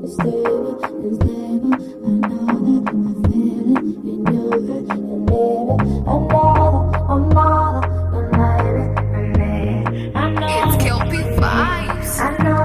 it's stable, it's stable. I know that I feel it in your head, you need it. I know that I'm not I know it's Kelpie Vibes. I know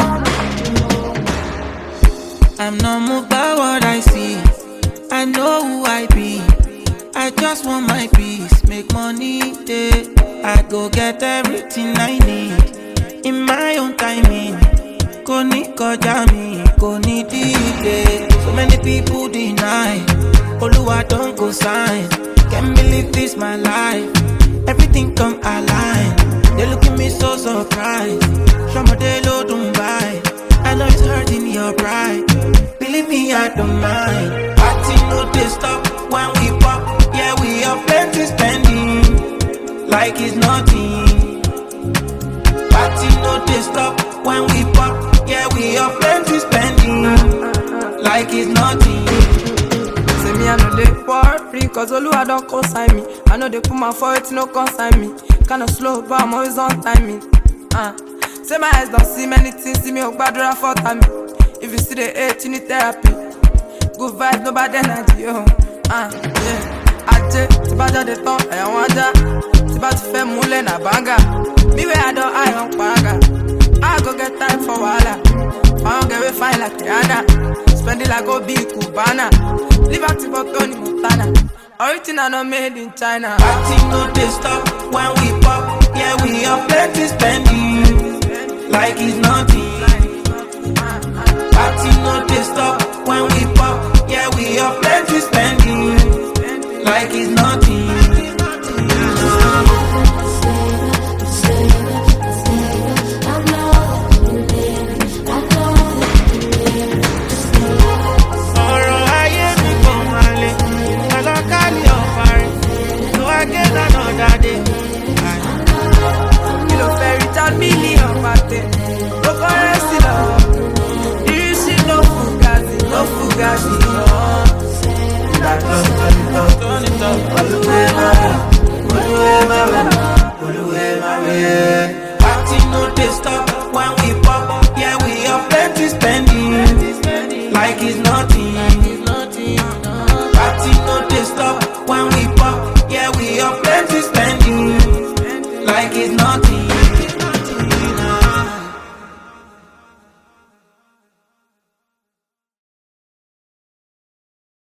I'm not moved by what I see. I know who I be. I just want my peace, make money, yeah. I go get everything I need in my own timing. Koni koja mi, koni delay. So many people deny. Oluwa don't go sign. Can't believe this my life. Everything come align. They look at me so surprised. Shama low don't buy. I know it's hurting your pride. Believe me, I don't mind. Party no they stop when we pop. Yeah, we have plenty spending like it's nothing. Party no they stop when we pop. Yeah, we have plenty spending like it's nothing. Say me I know they worry, cause Oluwa don't consign me. I know they put my foot, no consign me. Kinda slow, but I'm always on timing. Say my eyes don't see many things, see me oh bad for time. If you see the hate, you need therapy. Good vibes, no bad energy, yeah. Aje, ti ba jade tan, ẹ̀yàn wọn ajá. Ti ba ti fẹ́ múlẹ̀ na banga. Me where I don't eye on paga. I go get time for wahala. I don't get way fine like Rihanna. Spend it like go big Cubana. Live out for Tony Montana. Original not made in China. Party no they stop when we pop. Yeah, we have plenty spending like it's nothing.